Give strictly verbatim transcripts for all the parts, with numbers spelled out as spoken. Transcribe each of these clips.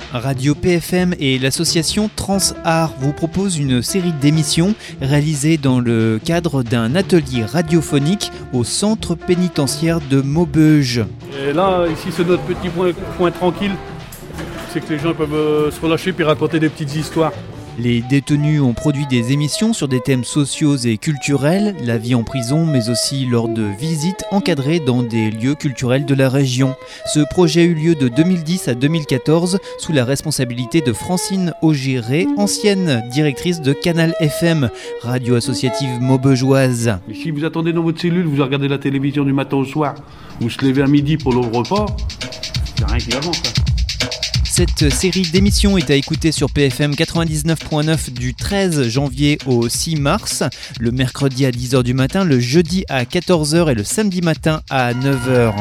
Radio P F M et l'association Transart vous proposent une série d'émissions réalisées dans le cadre d'un atelier radiophonique au centre pénitentiaire de Maubeuge. Et là, ici, c'est notre petit point, point tranquille. C'est que les gens peuvent euh, se relâcher puis raconter des petites histoires. Les détenus ont produit des émissions sur des thèmes sociaux et culturels, la vie en prison, mais aussi lors de visites encadrées dans des lieux culturels de la région. Ce projet a eu lieu de deux mille dix à deux mille quatorze sous la responsabilité de Francine Augier, ancienne directrice de Canal F M, radio associative maubeugeoise. Et si vous attendez dans votre cellule, vous regardez la télévision du matin au soir, vous se levez à midi pour le repas, il n'y a rien qui avance. Hein. Cette série d'émissions est à écouter sur P F M quatre-vingt-dix-neuf point neuf du treize janvier au six mars, le mercredi à dix heures du matin, le jeudi à quatorze heures et le samedi matin à neuf heures.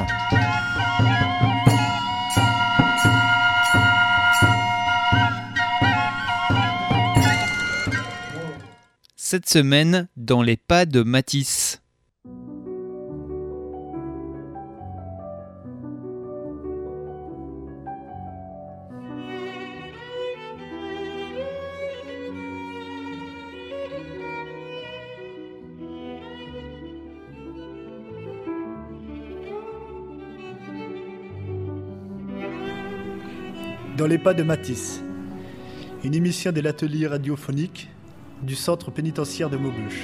Cette semaine, dans les pas de Matisse. Dans les pas de Matisse, une émission de l'atelier radiophonique du centre pénitentiaire de Maubeuge.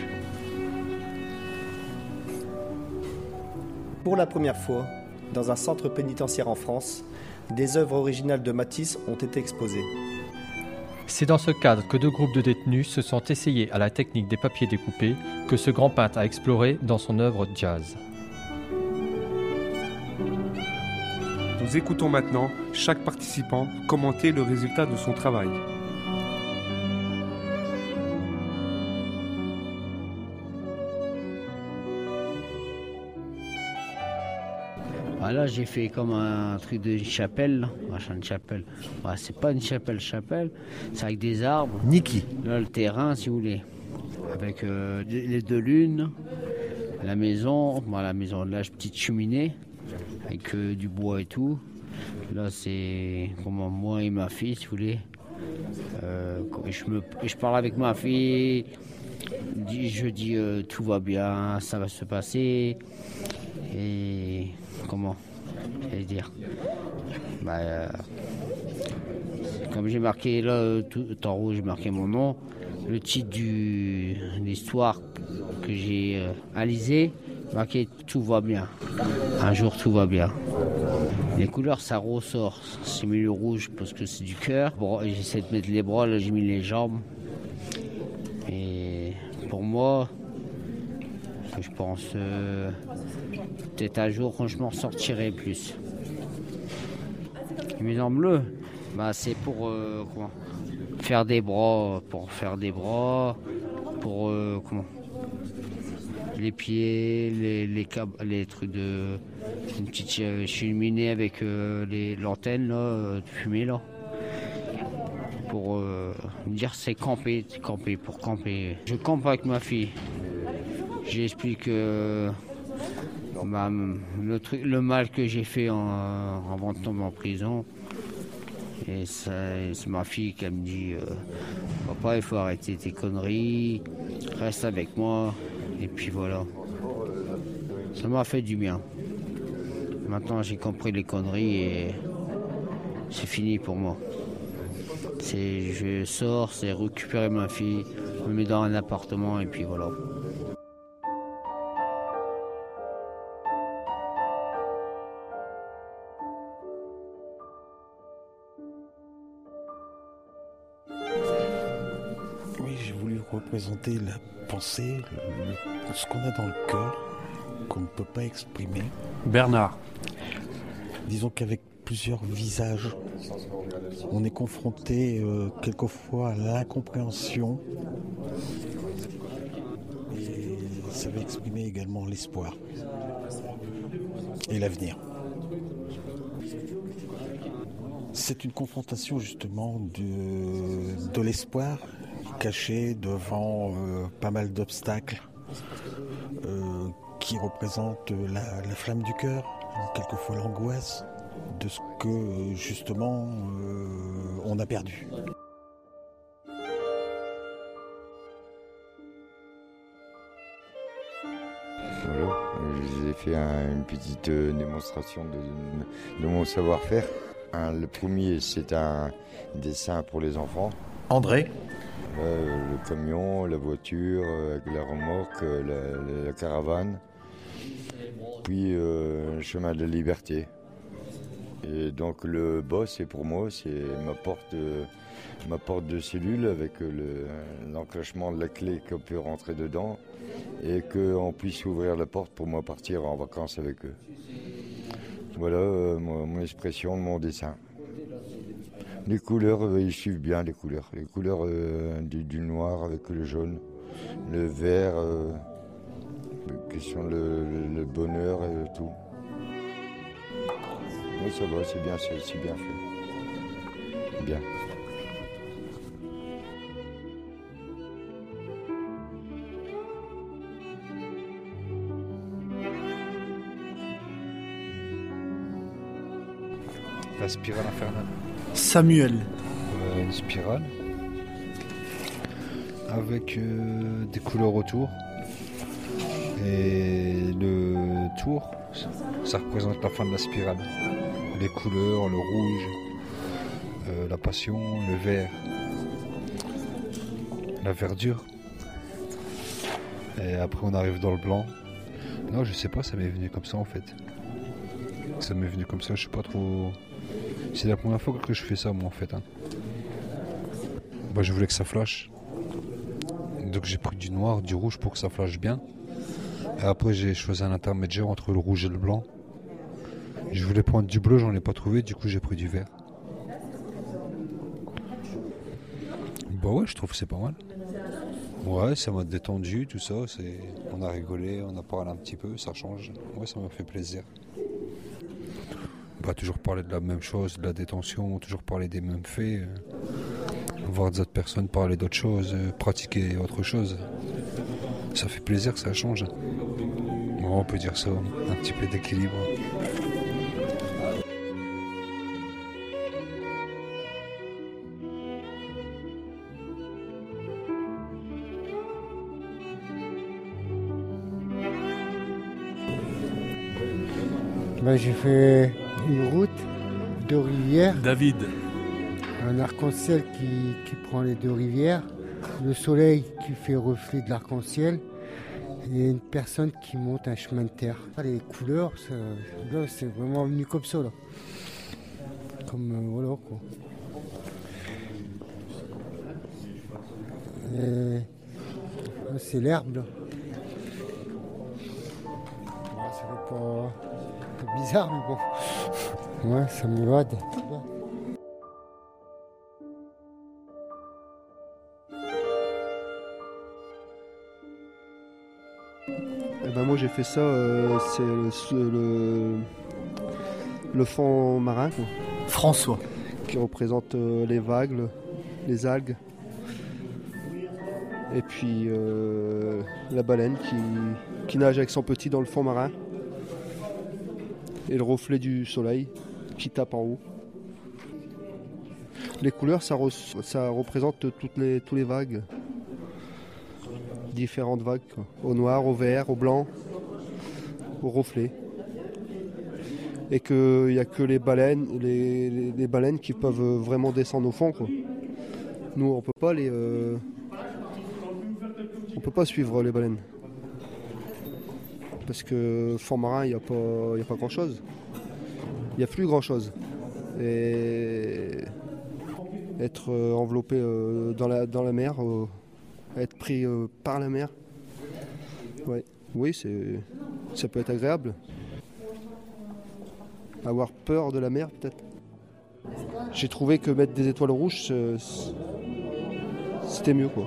Pour la première fois, dans un centre pénitentiaire en France, des œuvres originales de Matisse ont été exposées. C'est dans ce cadre que deux groupes de détenus se sont essayés à la technique des papiers découpés que ce grand peintre a exploré dans son œuvre Jazz. Nous écoutons maintenant chaque participant commenter le résultat de son travail. Là, j'ai fait comme un truc de chapelle. Une chapelle. Ouais, c'est pas une chapelle, chapelle. C'est avec des arbres. Niki. Là, le terrain, si vous voulez. Avec euh, les deux lunes, la maison, bon, la maison, là, petite cheminée. Avec euh, du bois et tout. Là, c'est comment moi et ma fille, si vous voulez. Euh, je, me, je parle avec ma fille. Je dis euh, tout va bien, ça va se passer. Et comment j'allais dire bah, euh, comme j'ai marqué là, tout en rouge, j'ai marqué mon nom. Le titre de l'histoire que j'ai euh, analysé, marqué tout va bien. Un jour tout va bien. Les couleurs ça ressort. J'ai mis le rouge parce que c'est du cœur. Bon, j'essaie de mettre les bras, là j'ai mis les jambes. Et pour moi, je pense euh, peut-être un jour quand je m'en sortirai plus. Les en bleu, bah c'est pour euh, comment, faire des bras, pour faire des bras, pour euh, comment. Les pieds, les, les, câbles, les trucs de... Une petite euh, cheminée avec euh, les, l'antenne là, euh, de fumée là. Pour euh, me dire c'est camper, c'est camper, pour camper. Je campe avec ma fille. J'explique euh, bah, le, truc, le mal que j'ai fait en, avant de tomber en prison. Et ça, c'est ma fille qui me dit euh, papa, il faut arrêter tes conneries, reste avec moi. Et puis voilà. Ça m'a fait du bien. Maintenant, j'ai compris les conneries et c'est fini pour moi. C'est, je sors, c'est récupérer ma fille, je me mets dans un appartement et puis voilà. Oui, j'ai voulu représenter la pensée, le, le, ce qu'on a dans le cœur, qu'on ne peut pas exprimer. Bernard. Disons qu'avec plusieurs visages, on est confronté euh, quelquefois à l'incompréhension. Et ça va exprimer également l'espoir et l'avenir. C'est une confrontation justement de, de l'espoir caché devant euh, pas mal d'obstacles euh, qui représentent la, la flamme du cœur, quelquefois l'angoisse, de ce que justement euh, on a perdu. Voilà, je vous ai fait un, une petite euh, démonstration de, de mon savoir-faire. Hein, le premier, c'est un dessin pour les enfants. André. Euh, le camion, la voiture, euh, la remorque, euh, la, la, la caravane. Puis euh, le chemin de la liberté. Et donc le boss, c'est pour moi, c'est ma porte, euh, ma porte de cellule avec le, l'enclenchement de la clé qu'on peut rentrer dedans et qu'on puisse ouvrir la porte pour moi partir en vacances avec eux. Voilà euh, mon, mon expression, mon dessin. Les couleurs, euh, ils suivent bien les couleurs. Les couleurs euh, du, du noir avec le jaune, le vert, euh, question le, le, le bonheur et tout. Oui, ça va, c'est bien, c'est, c'est bien fait. Bien. La spirale infernale. Samuel. Euh, une spirale avec euh, des couleurs autour. Et le tour, ça représente la fin de la spirale. Les couleurs, le rouge, euh, la passion, le vert, la verdure. Et après on arrive dans le blanc. Non, je sais pas, ça m'est venu comme ça en fait. Ça m'est venu comme ça, je sais pas trop. C'est la première fois que je fais ça moi en fait. Hein. Bah, je voulais que ça flash. Donc j'ai pris du noir, du rouge pour que ça flash bien. Et après j'ai choisi un intermédiaire entre le rouge et le blanc. Je voulais prendre du bleu, j'en ai pas trouvé, du coup j'ai pris du vert. Bah ouais, je trouve que c'est pas mal. Ouais, ça m'a détendu, tout ça. C'est... On a rigolé, on a parlé un petit peu, ça change. Ouais, ça m'a fait plaisir. Bah, toujours parler de la même chose, de la détention, toujours parler des mêmes faits. Euh, voir des autres personnes parler d'autres choses, euh, pratiquer autre chose. Ça fait plaisir, ça change. Ouais, on peut dire ça, un petit peu d'équilibre. Ben, j'ai fait une route, deux rivières. David. Un arc-en-ciel qui, qui prend les deux rivières. Le soleil qui fait reflet de l'arc-en-ciel. Et une personne qui monte un chemin de terre. Les couleurs, ça, là, c'est vraiment venu comme ça. Là. Comme euh, voilà quoi. Et, là, c'est l'herbe là. Bon, ça fait pas... bizarre, mais bon. Ouais, ça m'évade. Eh ben moi j'ai fait ça, euh, c'est le, le, le fond marin. Quoi. François. Qui représente euh, les vagues, le, les algues. Et puis euh, la baleine qui, qui nage avec son petit dans le fond marin. Et le reflet du soleil qui tape en haut. Les couleurs, ça, re, ça représente toutes les, tous les vagues. Différentes vagues, quoi. Au noir, au vert, au blanc, au reflet. Et qu'il n'y a que les baleines, les, les, les baleines qui peuvent vraiment descendre au fond, quoi. Nous, on peut pas les, euh, on peut pas suivre les baleines. Parce que fond marin, il n'y a pas, y a pas grand chose. Il n'y a plus grand chose. Et être euh, enveloppé euh, dans, la, dans la mer, euh, être pris euh, par la mer, ouais. Oui, c'est, ça peut être agréable. Avoir peur de la mer, peut-être. J'ai trouvé que mettre des étoiles rouges, c'était mieux, quoi.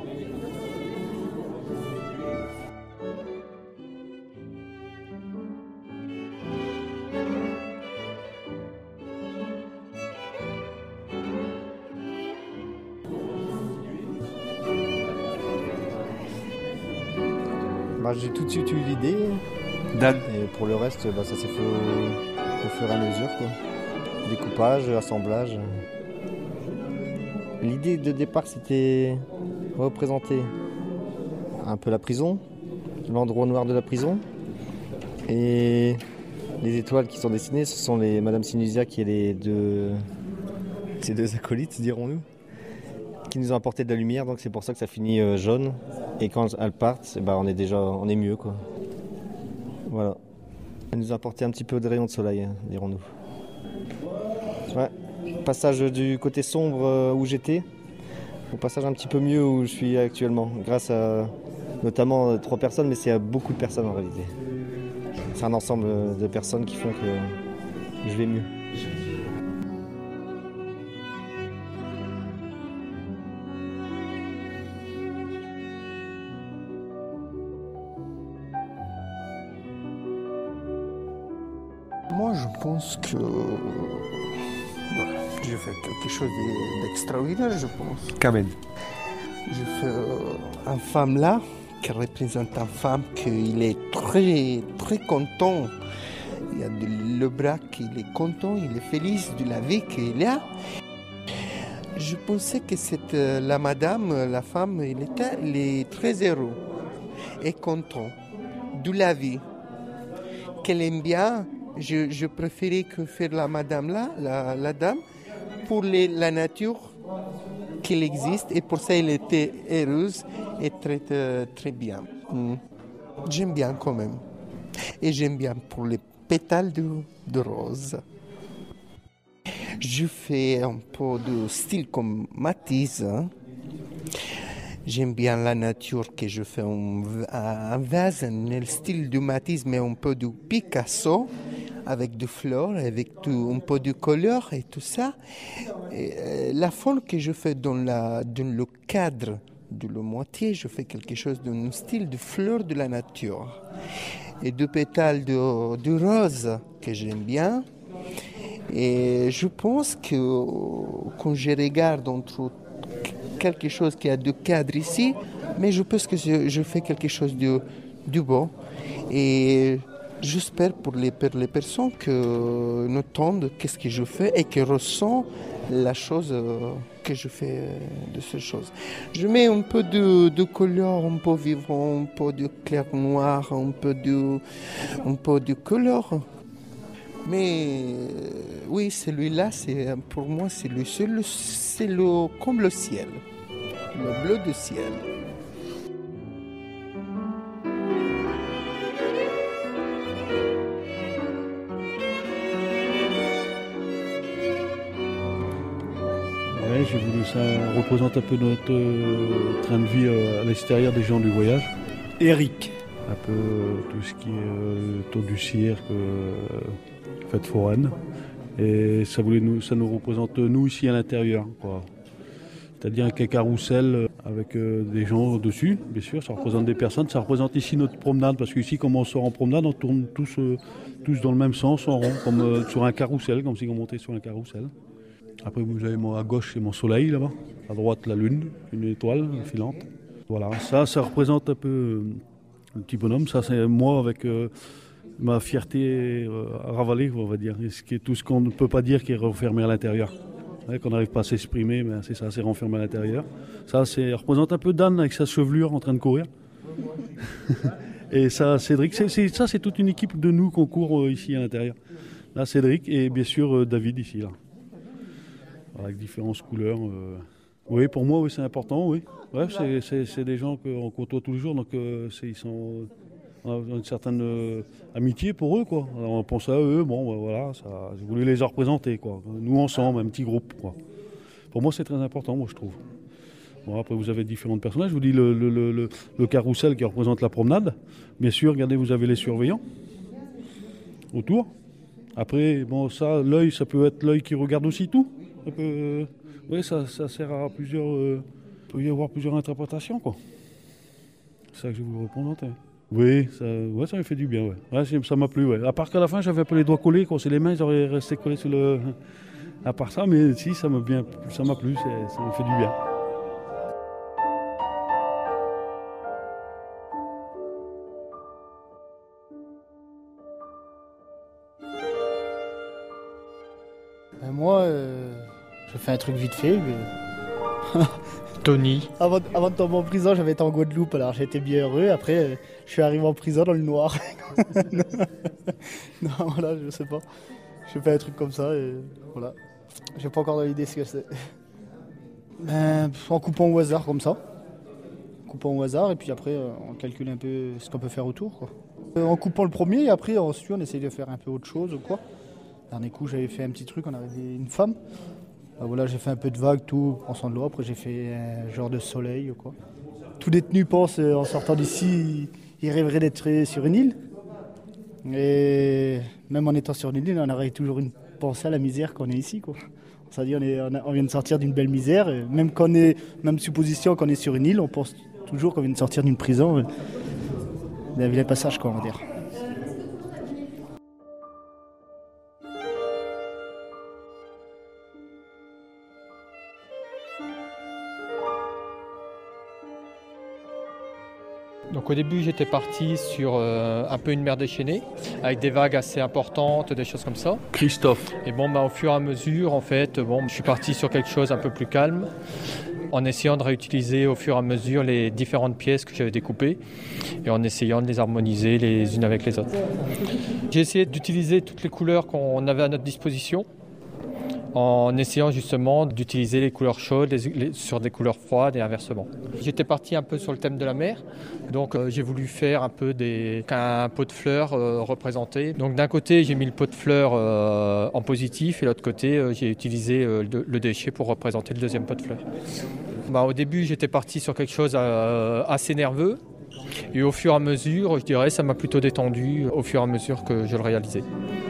Bah, j'ai tout de suite eu l'idée. Dan. Et pour le reste, bah, ça s'est fait au, au fur et à mesure. Quoi. découpage, assemblage. L'idée de départ, c'était représenter un peu la prison, l'endroit noir de la prison. Et les étoiles qui sont dessinées, ce sont les Madame Sinusiac et les deux, ces deux acolytes, dirons-nous, qui nous ont apporté de la lumière. Donc c'est pour ça que ça finit euh, jaune. Et quand elles partent, eh ben, on est déjà, on est mieux, quoi. Voilà. Elles nous ont apporté un petit peu de rayon de soleil, hein, dirons-nous. Ouais. Passage du côté sombre euh, où j'étais, au passage un petit peu mieux où je suis actuellement, grâce à notamment euh, trois personnes, mais c'est à beaucoup de personnes en réalité. C'est un ensemble de personnes qui font que je vais mieux. Moi, je pense que je fais quelque chose d'extraordinaire, je pense. Qu'amène. Je fais euh, une femme là, qui représente une femme qu'il est très, très content. Il a de, le bras qu'il est content, il est felice de la vie qu'il a. Je pensais que cette, la madame, la femme, elle était, elle est très heureux et content de la vie, qu'elle aime bien. Je, je préférais que faire la madame là, la, la dame, pour les, la nature qu'il existe, et pour ça elle était heureuse et très, très, très bien. Mm. J'aime bien quand même. Et j'aime bien pour les pétales de, de rose. Je fais un peu de style comme Matisse. Hein. J'aime bien la nature, que je fais un, un vase, un style de Matisse, mais un peu de Picasso, avec des fleurs, avec tout, un peu de couleur et tout ça. Et, euh, la forme que je fais dans, la, dans le cadre de la moitié, je fais quelque chose d'un style de fleurs de la nature. Et de pétales de, de rose que j'aime bien. Et je pense que quand je regarde entre quelque chose qui a deux cadres ici, mais je pense que je, je fais quelque chose de, de beau. Et j'espère pour les, pour les personnes que n'entendent qu'est-ce que je fais et qui ressentent la chose que je fais de ces choses. Je mets un peu de, de couleur, un peu vivant, un peu de clair noir, un peu de, un peu de couleur. Mais oui, celui-là, c'est, pour moi, c'est le seul, c'est le, comme le ciel, le bleu du ciel. Ouais, j'ai voulu ça représente un peu notre euh, train de vie euh, à l'extérieur des gens du voyage. Eric. Un peu euh, tout ce qui est euh, tour du cirque, euh, fête foraine. Et ça, voulait nous, ça nous représente nous ici à l'intérieur, quoi. C'est-à-dire avec un carrousel avec euh, des gens dessus, bien sûr, ça représente des personnes. Ça représente ici notre promenade, parce qu'ici, comme on sort en promenade, on tourne tous, euh, tous dans le même sens, en rond, comme euh, sur un carrousel, comme si on montait sur un carrousel. Après, vous avez mon, à gauche, c'est mon soleil, là-bas. À droite, la lune, une étoile filante. Voilà, ça, ça représente un peu euh, le petit bonhomme. Ça, c'est moi avec euh, ma fierté euh, ravalée, on va dire. Et ce qui est tout ce qu'on ne peut pas dire qui est renfermé à l'intérieur. Ouais, qu'on n'arrive pas à s'exprimer, mais c'est ça, c'est renfermé à l'intérieur. Ça, c'est représente un peu Dan avec sa chevelure en train de courir. Et ça, Cédric, c'est, c'est, ça, c'est toute une équipe de nous qu'on court euh, ici à l'intérieur. Là, Cédric et bien sûr euh, David ici, là. Avec différentes couleurs. Euh... Oui, pour moi, oui, c'est important, oui. Ouais, c'est, c'est, c'est des gens qu'on côtoie tous les jours, donc euh, c'est, ils sont, on a une certaine euh, amitié pour eux, quoi. Alors, on pense à eux, bon, ben, voilà, ça, j'ai voulu les représenter, quoi. Nous ensemble, un petit groupe, quoi. Pour moi, c'est très important, moi, je trouve. Bon, après, vous avez différentes personnages. Je vous dis le, le, le, le, le carrousel qui représente la promenade. Bien sûr, regardez, vous avez les surveillants autour. Après, bon, ça, l'œil, ça peut être l'œil qui regarde aussi tout. Ça peut, euh, oui, ça, ça sert à plusieurs. Euh, il peut y avoir plusieurs interprétations, quoi. C'est ça que je vais vous représenter. Oui, ça, ouais, ça m'a fait du bien, ouais. Ouais, ça m'a plu, ouais. À part qu'à la fin, j'avais un peu les doigts collés, quand c'est les mains, ils auraient resté collés sur le. À part ça, mais si, ça m'a bien, ça m'a plu, c'est, ça m'a fait du bien. Ben moi, euh, je fais un truc vite fait. Mais... Tony. Avant, avant de tomber en prison, j'avais été en Guadeloupe, alors j'étais bien heureux. Après, euh, je suis arrivé en prison dans le noir. Non, voilà, je sais pas. Je fais un truc comme ça et voilà. J'ai pas encore d'idée ce que c'est. Ben, en coupant au hasard comme ça. En coupant au hasard et puis après, euh, on calcule un peu ce qu'on peut faire autour, quoi. Euh, en coupant le premier et après, ensuite, on essaye de faire un peu autre chose ou quoi. Dernier coup, j'avais fait un petit truc, on avait une femme. Ben, voilà, j'ai fait un peu de vagues, tout, pensant de l'eau. Après, j'ai fait un genre de soleil ou quoi. Tout détenu pense, euh, en sortant d'ici, il rêverait d'être sur une île. Et même en étant sur une île, on aurait toujours une pensée à la misère qu'on est ici, quoi. On s'est dit, on, est, on, a, on vient de sortir d'une belle misère. Et même qu'on est, même supposition qu'on est sur une île, on pense toujours qu'on vient de sortir d'une prison, d'un vilain passage, quoi, on va dire. Donc au début j'étais parti sur euh, un peu une mer déchaînée avec des vagues assez importantes, des choses comme ça. Christophe. Et bon bah, au fur et à mesure en fait bon, je suis parti sur quelque chose un peu plus calme en essayant de réutiliser au fur et à mesure les différentes pièces que j'avais découpées et en essayant de les harmoniser les unes avec les autres. J'ai essayé d'utiliser toutes les couleurs qu'on avait à notre disposition en essayant justement d'utiliser les couleurs chaudes les, les, sur des couleurs froides et inversement. J'étais parti un peu sur le thème de la mer, donc euh, j'ai voulu faire un peu des, un pot de fleurs euh, représenté. Donc d'un côté j'ai mis le pot de fleurs euh, en positif et de l'autre côté euh, j'ai utilisé euh, le, le déchet pour représenter le deuxième pot de fleurs. Bah, au début j'étais parti sur quelque chose euh, assez nerveux et au fur et à mesure je dirais ça m'a plutôt détendu au fur et à mesure que je le réalisais.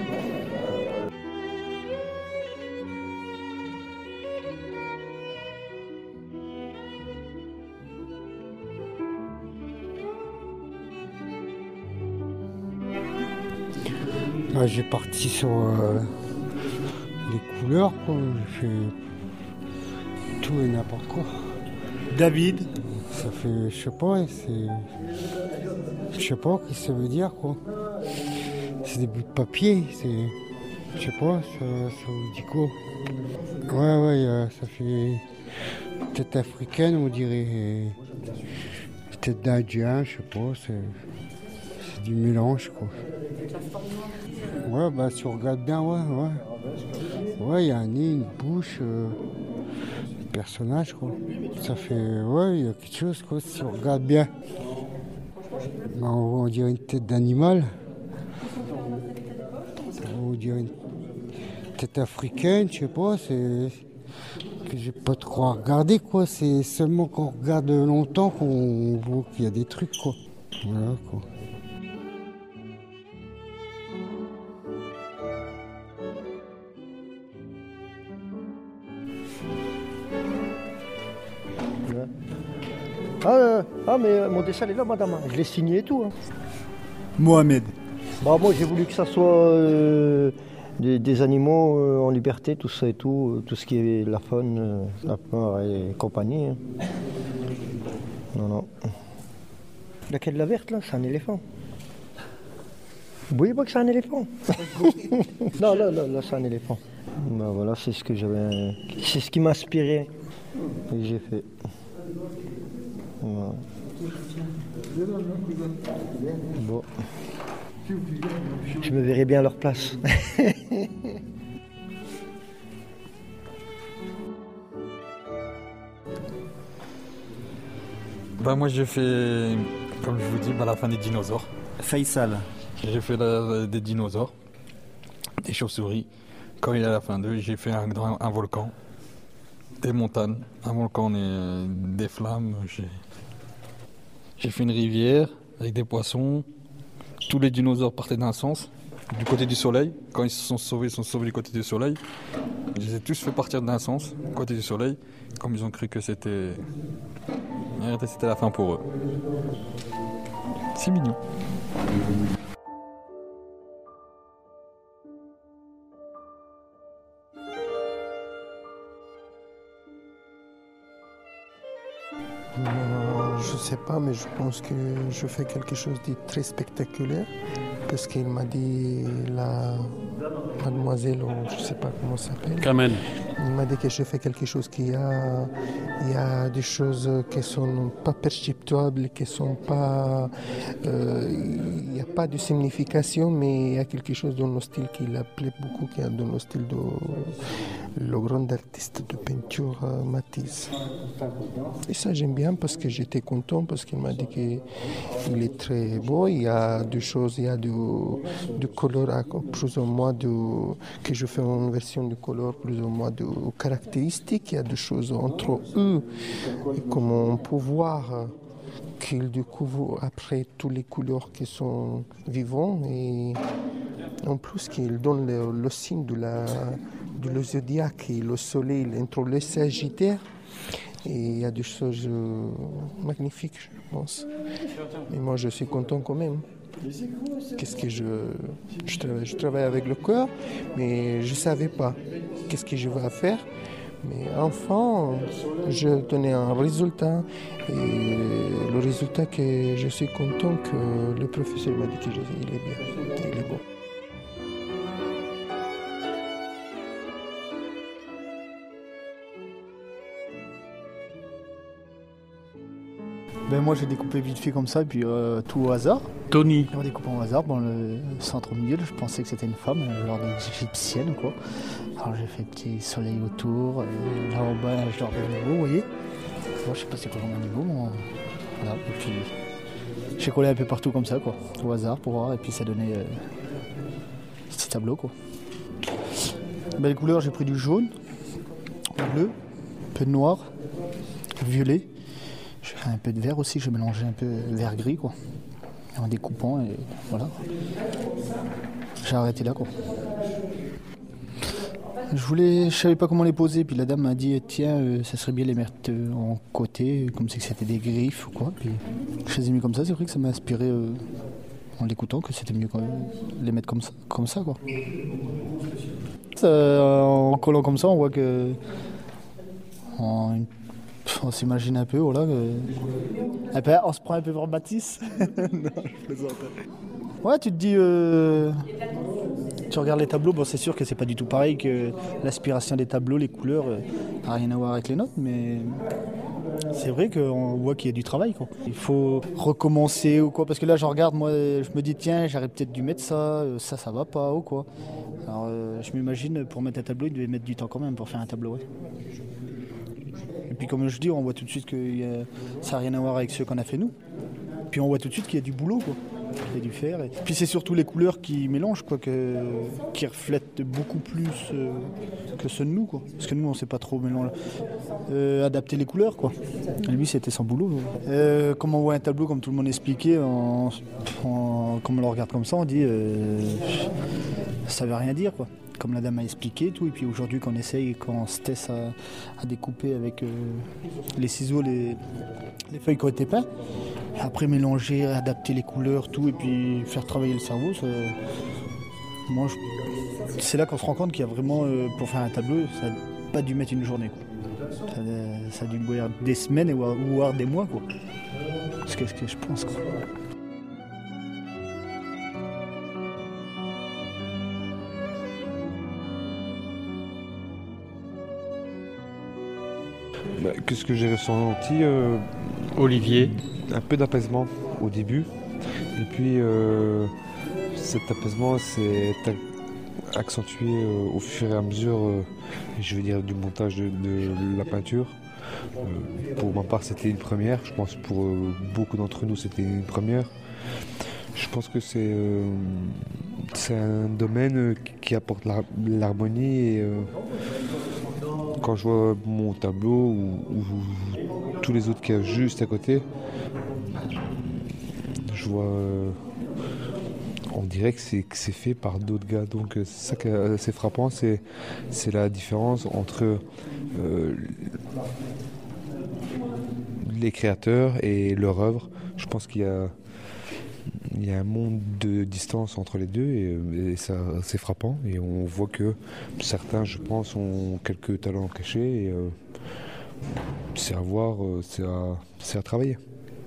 Là, j'ai parti sur euh, les couleurs, quoi. J'ai fait tout et n'importe quoi. David. Ça fait, je sais pas, c'est, je sais pas ce que ça veut dire, quoi. C'est des bouts de papier, c'est, je sais pas, ça, ça vous dit quoi? Ouais, ouais, euh, ça fait tête africaine, on dirait, tête d'Indien, je sais pas, c'est, c'est du mélange, quoi. Ouais, bah si on regarde bien, ouais, ouais. Ouais, il y a un nez, une bouche, euh, un personnage, quoi. Ça fait, ouais, il y a quelque chose, quoi, si on regarde bien. Bah, on, on dirait une tête d'animal. On dirait une tête africaine, je sais pas, c'est... que j'ai pas trop à regarder, quoi. C'est seulement quand on regarde longtemps qu'on voit qu'il y a des trucs, quoi. Voilà, quoi. Ah, euh, ah mais euh, mon dessin est là, madame. Je l'ai signé et tout. Hein. Mohamed. Bah, moi, j'ai voulu que ça soit euh, des, des animaux euh, en liberté, tout ça et tout. Euh, tout ce qui est la faune, euh, la flore et compagnie. Hein. Non, non. Laquelle, la verte, là? C'est un éléphant. Vous voyez pas que c'est un éléphant? Non, là, là, là, c'est un éléphant. Bah, voilà, c'est ce que j'avais... C'est ce qui m'a inspiré et que j'ai fait. Voilà. Bon. Je me verrai bien à leur place. Bah moi j'ai fait, comme je vous dis, bah, la fin des dinosaures. Faisal. J'ai fait la, des dinosaures, des chauves-souris. Quand il est à la fin d'eux, j'ai fait un, un volcan, des montagnes, un volcan et des flammes. J'ai... J'ai fait une rivière avec des poissons. Tous les dinosaures partaient d'un sens, du côté du soleil. Quand ils se sont sauvés, ils se sont sauvés du côté du soleil. Je les ai tous fait partir d'un sens, du côté du soleil, comme ils ont cru que c'était... c'était la fin pour eux. C'est mignon. Je ne sais pas, mais je pense que je fais quelque chose de très spectaculaire parce qu'il m'a dit la, mademoiselle, ou je ne sais pas comment ça s'appelle. Carmen. Il m'a dit que je fais quelque chose qui a, il y a des choses qui ne sont pas perceptibles, qui sont pas, euh, il n'y a pas de signification, mais il y a quelque chose dans le style qui l'appelait beaucoup, qui est dans le style de le grand artiste de peinture euh, Matisse. Et ça j'aime bien parce que j'étais content, parce qu'il m'a dit qu'il est très beau, il y a des choses, il y a du, du color plus ou moins, de, que je fais une version du color plus ou moins de caractéristiques, il y a des choses entre eux, et comment on peut voir qu'ils découvrent après toutes les couleurs qui sont vivantes, et en plus qu'ils donnent le, le signe de la, de le zodiaque et le soleil entre les sagittaires, et il y a des choses magnifiques, je pense. Et moi je suis content quand même. Qu'est-ce que je, je, travaille, je travaille avec le cœur, mais je ne savais pas qu'est-ce que je vais faire. Mais enfin, je donnais un résultat, et le résultat que je suis content que le professeur m'a dit qu'il est bien, il est bon. Ben moi j'ai découpé vite fait comme ça, et puis euh, tout au hasard. Tony. On découpé au hasard dans le centre au milieu, je pensais que c'était une femme, genre égyptienne quoi. Alors j'ai fait petit soleil autour, et là en bas je leur donne le niveau, vous voyez. Moi je sais pas c'est quoi mon niveau, mais voilà. Et puis j'ai collé un peu partout comme ça quoi, au hasard pour voir, et puis ça donnait euh, ce petit tableau quoi. Belle couleur, j'ai pris du jaune, du bleu, un peu de noir, violet. J'ai fait un peu de vert aussi, j'ai mélangé un peu vert-gris quoi, en découpant, et voilà. J'ai arrêté là quoi. Je voulais, je savais pas comment les poser, puis la dame m'a dit tiens, euh, ça serait bien les mettre euh, en côté, comme si c'était des griffes ou quoi. Puis je les ai mis comme ça, c'est vrai que ça m'a inspiré euh, en l'écoutant que c'était mieux quand même les mettre comme ça, comme ça quoi. Ça, euh, en collant comme ça, on voit que en une on s'imagine un peu, voilà. Que... peu, on se prend un peu pour Matisse. Non, je plaisante. Ouais, tu te dis, euh... tu regardes les tableaux, bon, c'est sûr que c'est pas du tout pareil, que l'aspiration des tableaux, les couleurs, euh, n'a rien à voir avec les nôtres, mais c'est vrai qu'on voit qu'il y a du travail, quoi. Il faut recommencer ou quoi, parce que là, j'en regarde, moi, je me dis, tiens, j'aurais peut-être dû mettre ça, ça, ça va pas, ou quoi. Alors, euh, je m'imagine, pour mettre un tableau, il devait mettre du temps quand même pour faire un tableau, ouais. Et puis comme je dis, on voit tout de suite que y a, ça n'a rien à voir avec ceux qu'on a fait nous. Puis on voit tout de suite qu'il y a du boulot, quoi. Il y a du fer. Et puis c'est surtout les couleurs qui mélangent, quoi, que, qui reflètent beaucoup plus euh, que ceux de nous, quoi. Parce que nous, on ne sait pas trop mélanger, euh, adapter les couleurs, quoi. Et lui, c'était son boulot. Euh, comme on voit un tableau, comme tout le monde expliquait, en, en, comme on le regarde comme ça, on dit euh, ça ne veut rien dire, quoi. Comme la dame a expliqué tout, et puis aujourd'hui qu'on essaye, qu'on se teste à, à découper avec euh, les ciseaux, les, les feuilles qui ont été peintes, après mélanger, adapter les couleurs, tout, et puis faire travailler le cerveau, ça, moi, je, c'est là qu'on se rend compte qu'il y a vraiment, euh, pour faire un tableau, ça n'a pas dû mettre une journée, quoi. Ça, ça a dû voir des semaines, ou voire des mois, quoi. C'est ce que je pense, quoi. Bah, qu'est-ce que j'ai ressenti euh, Olivier, un peu d'apaisement au début, et puis euh, cet apaisement s'est accentué euh, au fur et à mesure, euh, je veux dire, du montage de, de la peinture. Euh, pour ma part, c'était une première. Je pense pour euh, beaucoup d'entre nous, c'était une première. Je pense que c'est euh, c'est un domaine qui apporte la, l'harmonie et euh, quand je vois mon tableau ou, ou tous les autres qu'il y a juste à côté, je vois, euh, on dirait que c'est, que c'est fait par d'autres gars. Donc c'est ça qui est assez frappant, c'est, c'est la différence entre euh, les créateurs et leur œuvre. Je pense qu'il y a, il y a un monde de distance entre les deux et, et ça, c'est frappant. Et on voit que certains, je pense, ont quelques talents cachés. Et, euh, c'est à voir, c'est à, c'est à travailler.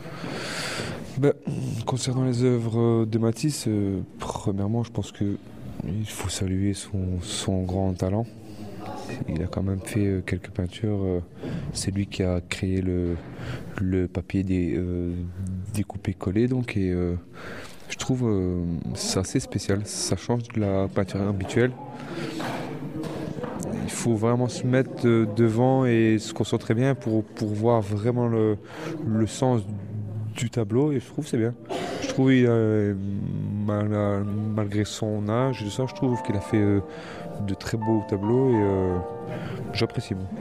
Ben, concernant les œuvres de Matisse, euh, premièrement, je pense que Il faut saluer son, son grand talent. Il a quand même fait quelques peintures. C'est lui qui a créé le, le papier des, euh, découpé-collé. Donc, et, euh, je trouve euh, c'est assez spécial. Ça change de la peinture habituelle. Il faut vraiment se mettre devant et se concentrer bien pour, pour voir vraiment le, le sens du tableau. Et je trouve que c'est bien. Je trouve qu'il a, mal, malgré son âge, ça, je trouve qu'il a fait euh, de très beaux tableaux et euh, j'apprécie. Moi.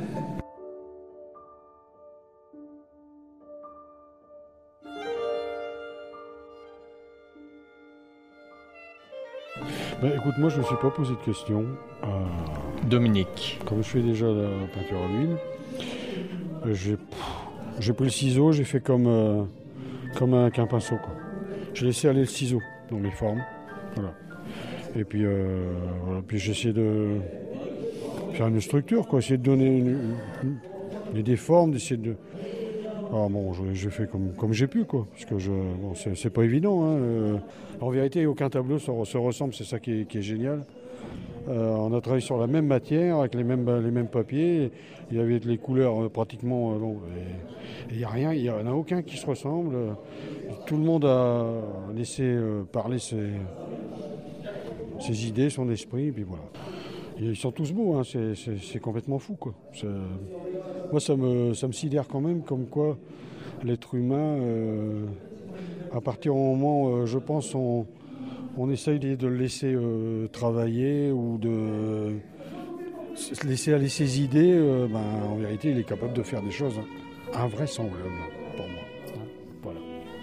Ben, écoute, moi je ne me suis pas posé de questions. Euh, Dominique. Comme je fais déjà la peinture à l'huile, j'ai, j'ai pris le ciseau, j'ai fait comme, euh, comme un, un pinceau. Quoi. J'ai laissé aller le ciseau dans les formes. Voilà. Et puis, euh, voilà. Puis j'ai essayé de faire une structure, quoi, essayer de donner une, une, des formes, d'essayer de. Ah bon, j'ai fait comme, comme j'ai pu, quoi, parce que je, bon, c'est, c'est pas évident. Hein. Euh, en vérité, aucun tableau se, se ressemble, c'est ça qui est, qui est génial. Euh, on a travaillé sur la même matière, avec les mêmes, les mêmes papiers. Il y avait les couleurs euh, pratiquement. Euh, bon, et il n'y a rien, il n'y en a aucun qui se ressemble. Tout le monde a laissé euh, parler ses, ses idées, son esprit, et puis voilà. Et ils sont tous beaux, hein, c'est, c'est, c'est complètement fou, quoi. C'est, moi, ça me, ça me sidère quand même, comme quoi l'être humain, euh, à partir du moment, euh, je pense, on, on essaye de le laisser euh, travailler ou de laisser aller ses idées, euh, ben, en vérité, il est capable de faire des choses invraisemblables pour moi. Voilà.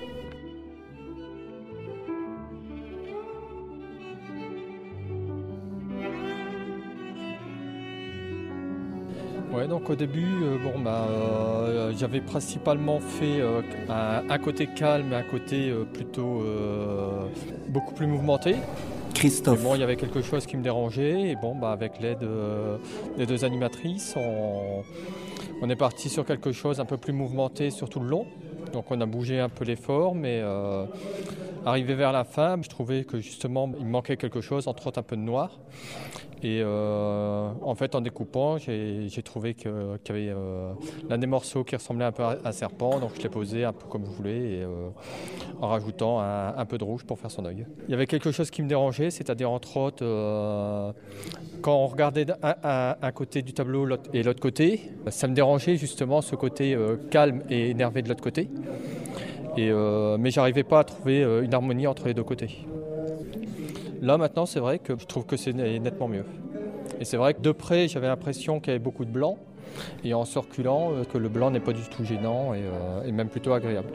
Ouais, donc au début, euh, bon, bah, euh, j'avais principalement fait euh, un, un côté calme et un côté euh, plutôt euh, beaucoup plus mouvementé. Christophe. Et bon, il y avait quelque chose qui me dérangeait et bon, bah, avec l'aide euh, des deux animatrices, on, on est parti sur quelque chose un peu plus mouvementé sur tout le long. Donc on a bougé un peu les formes et euh, arrivé vers la fin, je trouvais que justement il me manquait quelque chose, entre autres un peu de noir. Et euh, en fait, en découpant, j'ai, j'ai trouvé que, qu'il y avait euh, l'un des morceaux qui ressemblait un peu à un serpent, donc je l'ai posé un peu comme je voulais, et, euh, en rajoutant un, un peu de rouge pour faire son œil. Il y avait quelque chose qui me dérangeait, c'est-à-dire entre autres, euh, quand on regardait un, un, un côté du tableau l'autre, et l'autre côté, ça me dérangeait justement ce côté euh, calme et énervé de l'autre côté. Et, euh, mais j'arrivais pas à trouver euh, une harmonie entre les deux côtés. Là maintenant c'est vrai que je trouve que c'est nettement mieux. Et c'est vrai que de près j'avais l'impression qu'il y avait beaucoup de blanc et en se reculant euh, que le blanc n'est pas du tout gênant et, euh, et même plutôt agréable.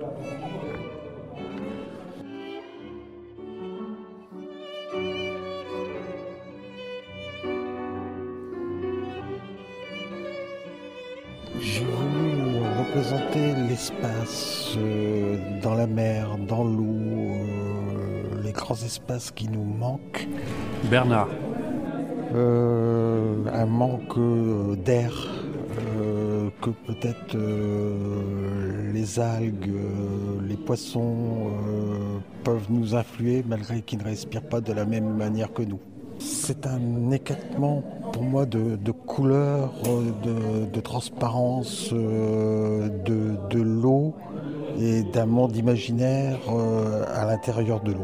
J'ai voulu représenter l'espace euh, dans la mer, dans l'eau, euh, les grands espaces qui nous manquent. Bernard. Euh, un manque euh, d'air, euh, que peut-être euh, les algues, euh, les poissons euh, peuvent nous influer malgré qu'ils ne respirent pas de la même manière que nous. C'est un éclatement pour moi de, de couleurs, de, de transparence, euh, de, de l'eau et d'un monde imaginaire euh, à l'intérieur de l'eau.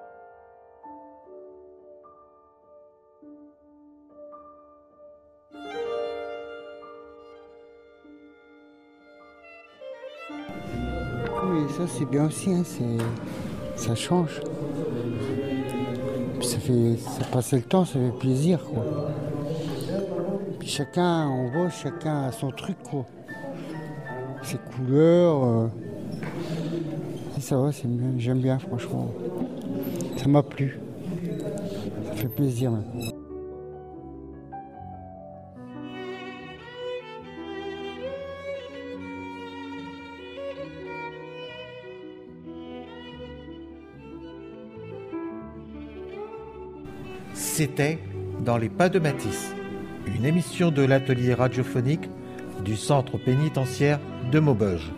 Oui, ça c'est bien aussi, hein, c'est... ça change. Puis ça fait ça passer le temps, ça fait plaisir, quoi. Puis chacun, on voit, chacun a son truc, quoi. Ses couleurs. Euh... Et ça va, c'est bien, j'aime bien, franchement. Ça m'a plu. Ça fait plaisir maintenant. C'était Dans les pas de Matisse, une émission de l'atelier radiophonique du centre pénitentiaire de Maubeuge.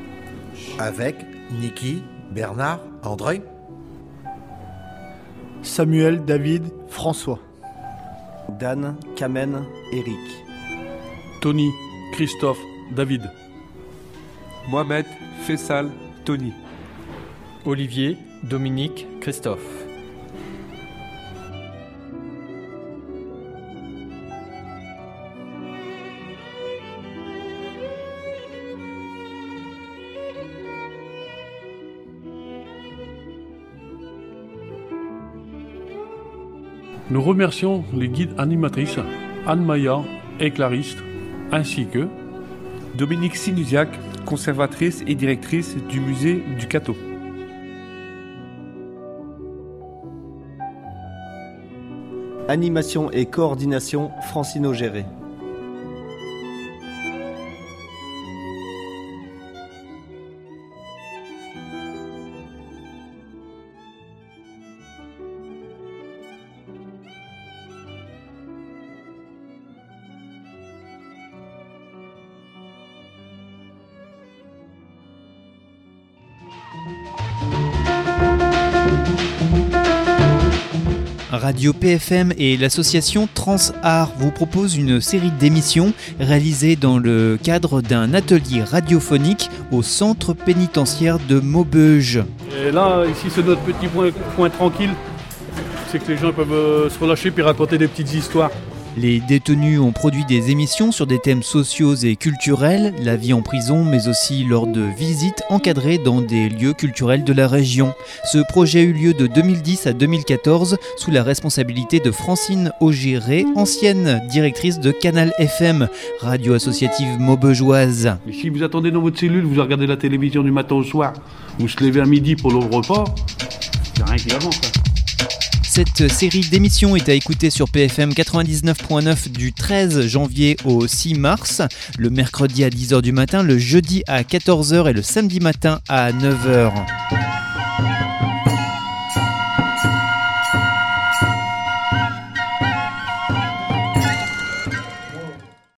Avec Niki, Bernard, André. Samuel, David, François. Dan, Kamen, Eric. Tony, Christophe, David. Mohamed, Faisal, Tony. Olivier, Dominique, Christophe. Nous remercions les guides animatrices Anne-Maya et Clarisse, ainsi que Dominique Sinusiac, conservatrice et directrice du musée du Cateau. Animation et coordination, Francine Augéré. Radio P F M et l'association Transart vous proposent une série d'émissions réalisées dans le cadre d'un atelier radiophonique au centre pénitentiaire de Maubeuge. Et là, ici, c'est notre petit point, point tranquille. C'est que les gens peuvent euh, se relâcher puis raconter des petites histoires. Les détenus ont produit des émissions sur des thèmes sociaux et culturels, la vie en prison, mais aussi lors de visites encadrées dans des lieux culturels de la région. Ce projet a eu lieu de deux mille dix à deux mille quatorze sous la responsabilité de Francine Augéré, ancienne directrice de Canal F M, radio associative maubeugeoise. Et si vous attendez dans votre cellule, vous regardez la télévision du matin au soir, vous se levez à midi pour le repas, il n'y a rien qui avance. Hein. Cette série d'émissions est à écouter sur P F M quatre-vingt-dix-neuf point neuf du treize janvier au six mars, le mercredi à dix heures du matin, le jeudi à quatorze heures et le samedi matin à neuf heures.